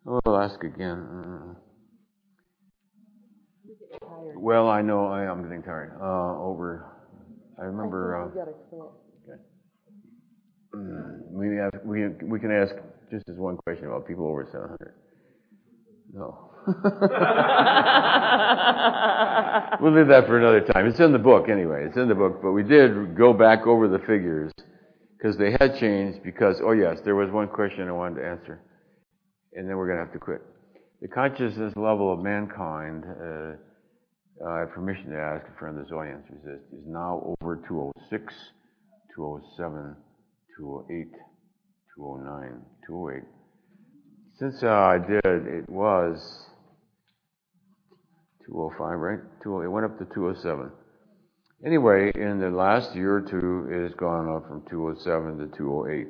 I'll ask again. Well, I know I am getting tired. I remember. We can ask just as one question about people over 700. No. We'll leave that for another time. It's in the book anyway. It's in the book, but we did go back over the figures because they had changed because, oh yes, there was one question I wanted to answer, and then we're going to have to quit. The consciousness level of mankind, I have permission to ask a friend of this audience is now over 206, 207, 208, 209, 208. Since I did, it was 205, right? It went up to 207. Anyway, in the last year or two, it has gone up from 207 to 208.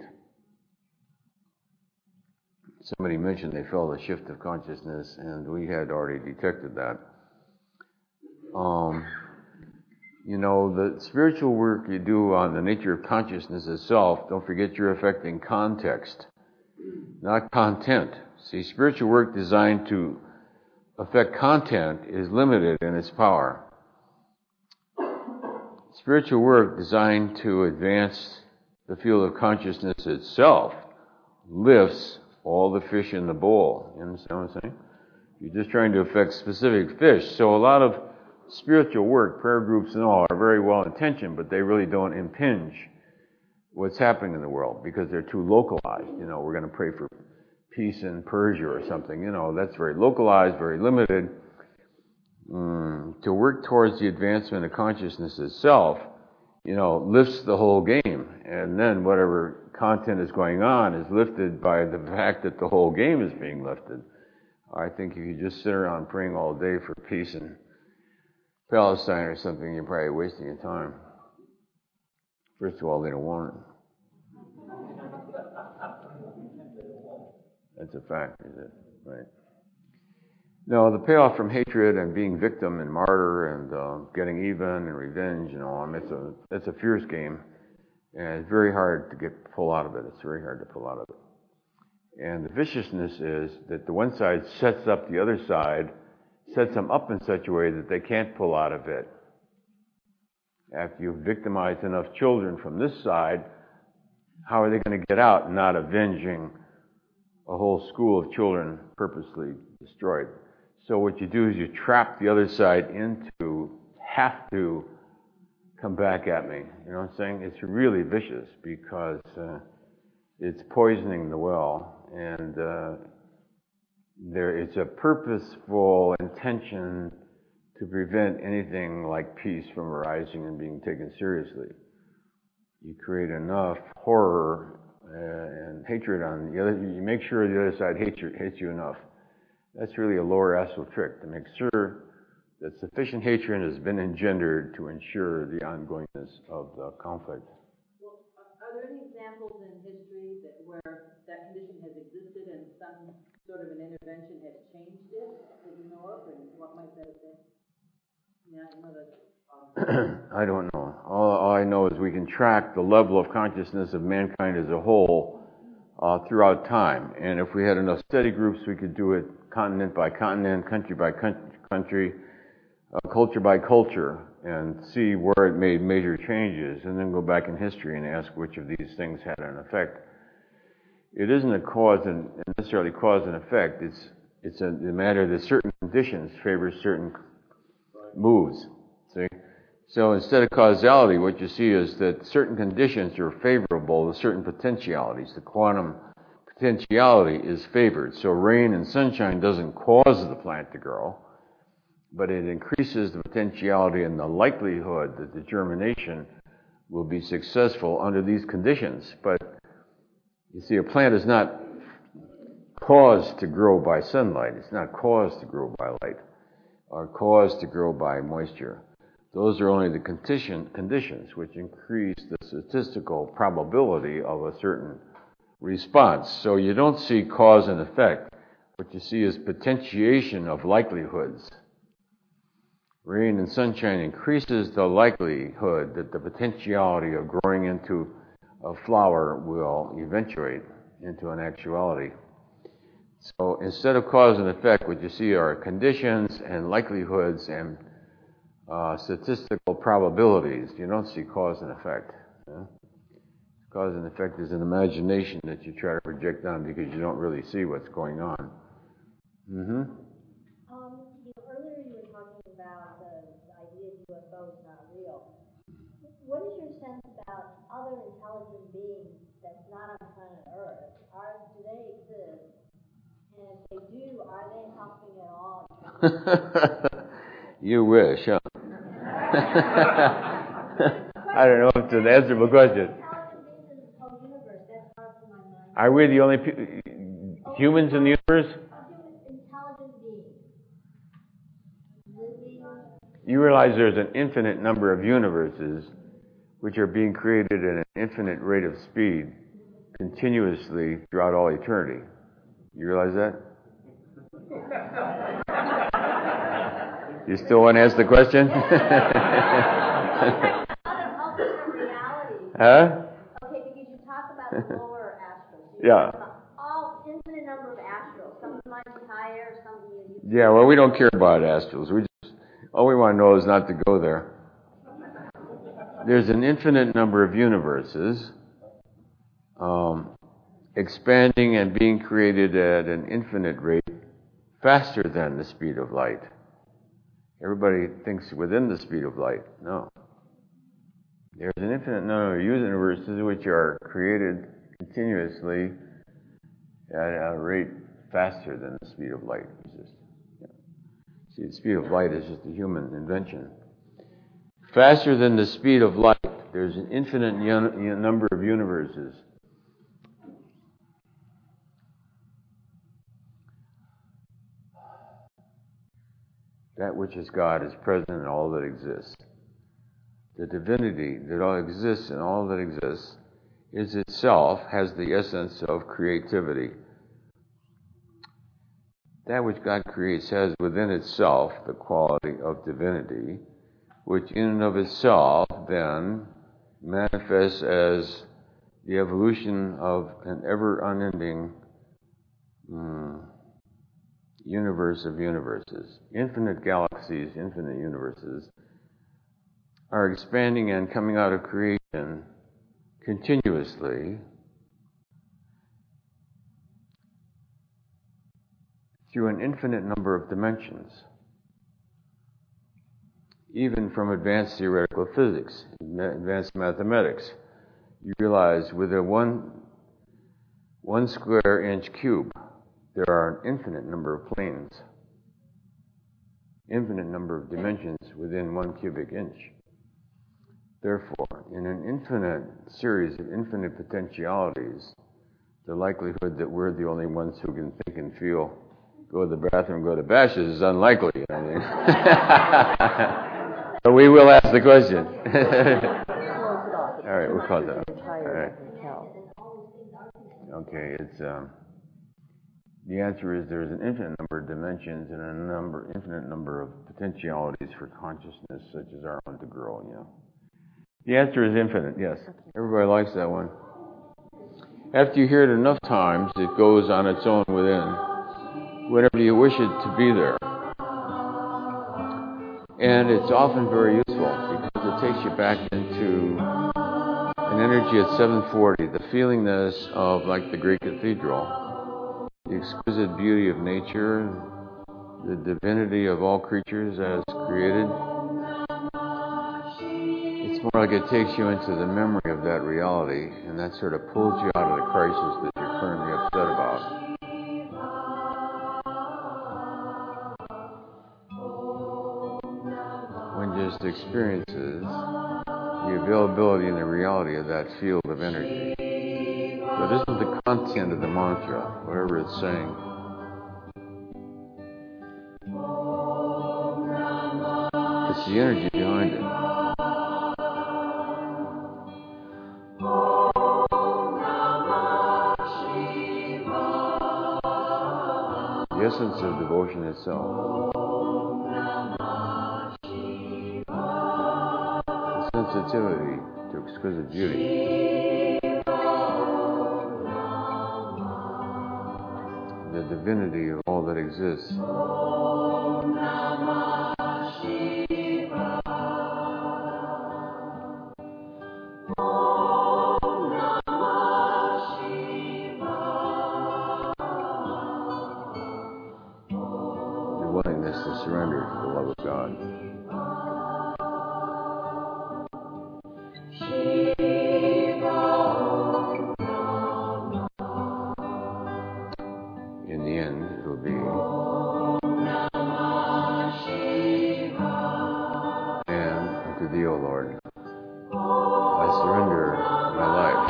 Somebody mentioned they felt a shift of consciousness, and we had already detected that. The spiritual work you do on the nature of consciousness itself, don't forget you're affecting context, not content. See, spiritual work designed to affect content is limited in its power. Spiritual work designed to advance the field of consciousness itself lifts all the fish in the bowl. You understand what I'm saying? You're just trying to affect specific fish. So a lot of spiritual work, prayer groups and all, are very well intentioned, but they really don't impinge what's happening in the world because they're too localized. We're going to pray for peace in Persia or something. That's very localized, very limited. To work towards the advancement of consciousness itself, lifts the whole game. And then whatever content is going on is lifted by the fact that the whole game is being lifted. I think if you just sit around praying all day for peace in Palestine or something, you're probably wasting your time. First of all, they don't want it. That's a fact, is it? Right. No, the payoff from hatred and being victim and martyr and getting even and revenge and all, it's a fierce game, and it's very hard to pull out of it. It's very hard to pull out of it. And the viciousness is that the one side sets up the other side, sets them up in such a way that they can't pull out of it. After you've victimized enough children from this side, how are they going to get out not avenging a whole school of children purposely destroyed? So what you do is you trap the other side into have to come back at me. You know what I'm saying? It's really vicious because it's poisoning the well, and it's a purposeful intention to prevent anything like peace from arising and being taken seriously. You create enough horror and hatred on the other. You make sure the other side hates you enough. That's really a lower astral trick, to make sure that sufficient hatred has been engendered to ensure the ongoingness of the conflict. Well, are there any examples in history where that condition has existed and some sort of an intervention has changed it that you know of, and what might that have been? I don't know. All I know is we can track the level of consciousness of mankind as a whole throughout time. And if we had enough study groups, we could do it continent by continent, country by country, culture by culture, and see where it made major changes, and then go back in history and ask which of these things had an effect. It isn't a cause and necessarily cause and effect. It's a matter that certain conditions favor certain moves. See? So instead of causality, what you see is that certain conditions are favorable to certain potentialities. The quantum potentiality is favored. So rain and sunshine doesn't cause the plant to grow, but it increases the potentiality and the likelihood that the germination will be successful under these conditions. But you see, a plant is not caused to grow by sunlight. It's not caused to grow by light or caused to grow by moisture. Those are only the conditions which increase the statistical probability of a certain response. So you don't see cause and effect. What you see is potentiation of likelihoods. Rain and sunshine increases the likelihood that the potentiality of growing into a flower will eventuate into an actuality. So instead of cause and effect, what you see are conditions and likelihoods and statistical probabilities. You don't see cause and effect. Yeah? Cause and effect is an imagination that you try to project on because you don't really see what's going on. Mm-hmm. Earlier you were talking about the idea that UFO is not real. What is your sense about other intelligent beings that's not on planet Earth? Do they exist? And if they do, are they helping at all? You wish, huh? I don't know if it's an answerable question. Are we the only humans in the universe? Intelligent beings. You realize there's an infinite number of universes which are being created at an infinite rate of speed continuously throughout all eternity. You realize that? You still want to ask the question? Huh? Okay, because you talk about the lower astrals. Yeah. All infinite number of astrals. Some might be higher, some Yeah, well, we don't care about astrals. All we want to know is not to go there. There's an infinite number of universes expanding and being created at an infinite rate faster than the speed of light. Everybody thinks within the speed of light. No. There's an infinite number of universes which are created continuously at a rate faster than the speed of light. See, the speed of light is just a human invention. Faster than the speed of light, there's an infinite number of universes. That which is God is present in all that exists. The divinity that all exists and all that exists is itself, has the essence of creativity. That which God creates has within itself the quality of divinity, which in and of itself then manifests as the evolution of an ever unending universe of universes. Infinite galaxies, infinite universes are expanding and coming out of creation continuously through an infinite number of dimensions, even from advanced theoretical physics, advanced mathematics. You realize with a one square inch cube, there are an infinite number of planes, infinite number of dimensions within 1 cubic inch. Therefore, in an infinite series of infinite potentialities, the likelihood that we're the only ones who can think and feel, go to the bathroom, go to bashes is unlikely. I mean. But we will ask the question. All right, we'll call that. All right. Okay, it's the answer is there's an infinite number of dimensions and infinite number of potentialities for consciousness, such as our own to grow. You know. The answer is infinite. Yes, everybody likes that one. After you hear it enough times, it goes on its own within, whenever you wish it to be there. And it's often very useful because it takes you back into an energy at 740, the feelingness of like the great cathedral, the exquisite beauty of nature, the divinity of all creatures as created. It's more like it takes you into the memory of that reality, and that sort of pulls you out of the crisis that you're currently upset about. One just experiences the availability and the reality of that field of energy. So this is the content of the mantra, whatever it's saying. It's the energy behind it. The essence of devotion itself. The sensitivity to exquisite beauty. The divinity of all that exists. The willingness to surrender to the love of God. In the end, it will be and unto thee, O Lord, I surrender my life,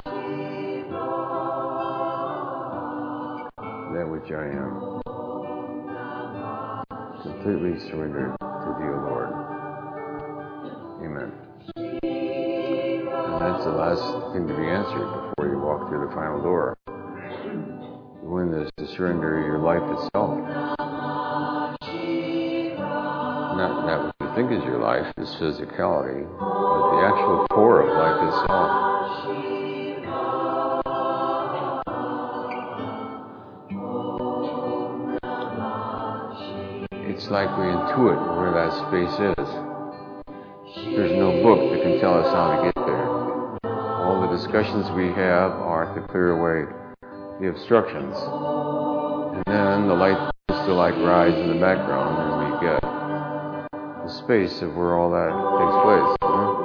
that which I am, completely surrendered to thee, O Lord. Amen. And that's the last thing to be answered before you walk through the final door. The willingness to surrender your life itself. Not that what you think is your life, is physicality, but the actual core of life itself. It's like we intuit where that space is. There's no book that can tell us how to get there. All the discussions we have are to clear away the obstructions. And then the light starts to rise in the background, and we get the space of where all that takes place.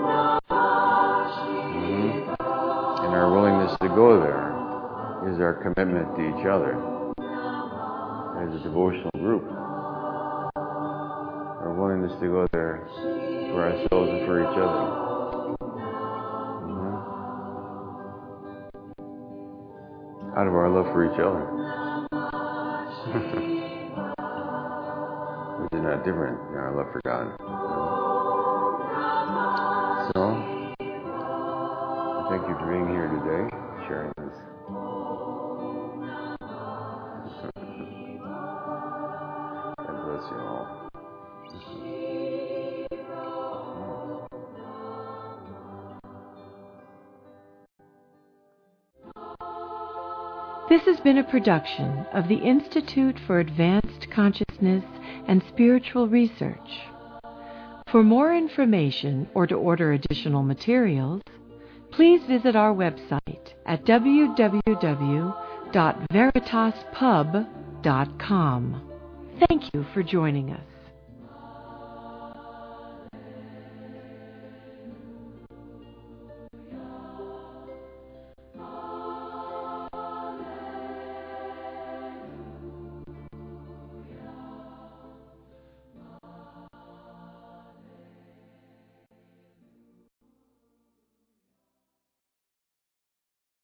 And our willingness to go there is our commitment to each other as a devotional group. Our willingness to go there for ourselves and for each other. Out of our love for each other. Which is not different than our love for God. So, thank you for being here today, sharing this. God bless you all. This has been a production of the Institute for Advanced Consciousness and Spiritual Research. For more information or to order additional materials, please visit our website at www.veritaspub.com. Thank you for joining us.